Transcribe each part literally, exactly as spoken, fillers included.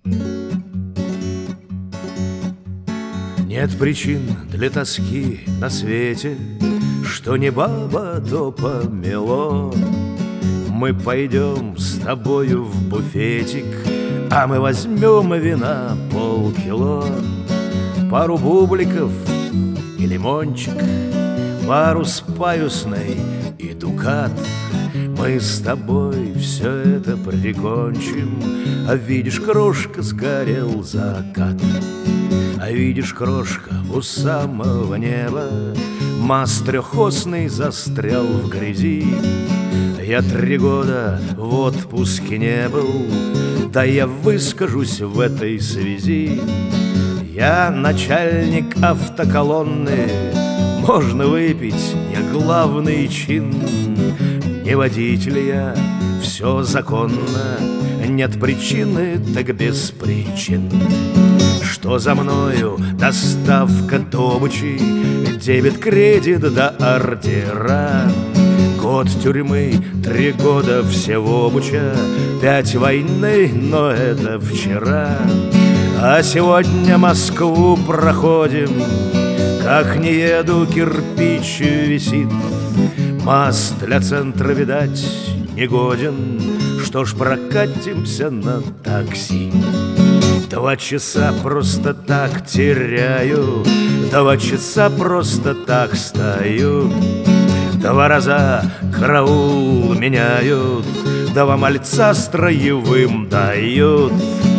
Нет причин для тоски на свете, что не баба, то помело. Мы пойдем с тобою в буфетик, а мы возьмем вина полкило, пару бубликов и лимончик, пару с паюсной и дукат. Мы с тобой все это прикончим, а видишь, крошка, сгорел закат. А видишь, крошка, у самого неба мост трехосный застрял в грязи. Я три года в отпуске не был, да я выскажусь в этой связи. Я начальник автоколонны, можно выпить, я главный чин. Не водитель я, все законно, нет причины, так без причин. Что за мною доставка добычи, дебет-кредит до ордера. Год тюрьмы, три года всего буча, пять войны, но это вчера. А сегодня Москву проходим, как не еду, кирпич висит. Мост для центра, видать, негоден, что ж, прокатимся на такси. Два часа просто так теряю, два часа просто так стою. Два раза караул меняют, два мальца строевым дают.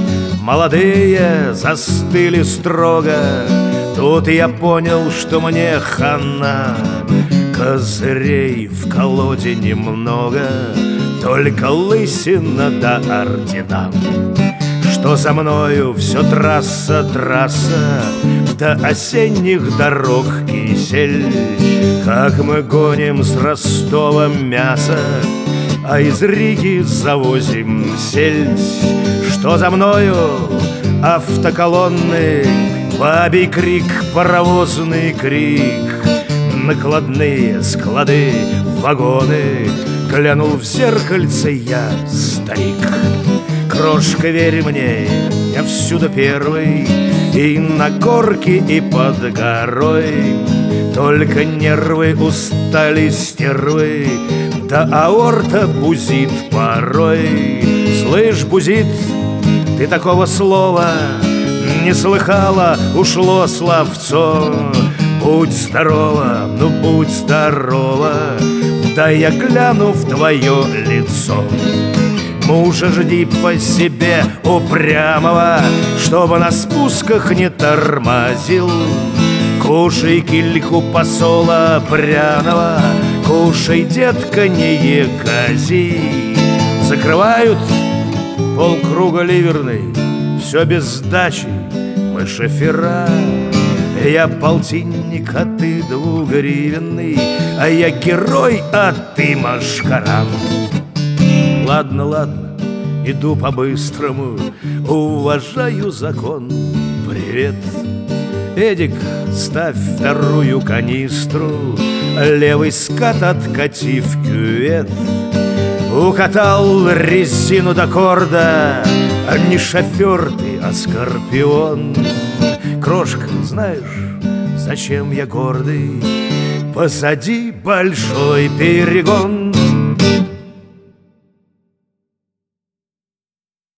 Молодые застыли строго, тут я понял, что мне хана. Козырей в колоде немного, только лысина да ордена. Что за мною все трасса, трасса, до осенних дорог кисель. Как мы гоним с Ростова мясо, а из Риги завозим сельдь. Что за мною автоколонны, бабий крик, паровозный крик. Накладные склады, вагоны, глянул в зеркальце я, старик. Крошка, верь мне, я всюду первый, и на горке, и под горой. Только нервы устали стервы, да аорта бузит порой. Слышь, бузит, ты такого слова не слыхала, ушло словцо. Будь здорова, ну будь здорова, да я гляну в твое лицо. Мужа жди по себе упрямого, чтобы на спусках не тормозил. Кушай кильку посола пряного, кушай, детка, не екази. Закрывают полкруга ливерный, все без сдачи, мы шофера. Я полтинник, а ты двугривенный, а я герой, а ты машкара. Ладно, ладно, иду по-быстрому, уважаю закон. Привет, Эдик, ставь вторую канистру, левый скат откати в кювет. Укатал резину до корда, не шофер ты, а скорпион. Крошка, знаешь, зачем я гордый? Позади большой перегон.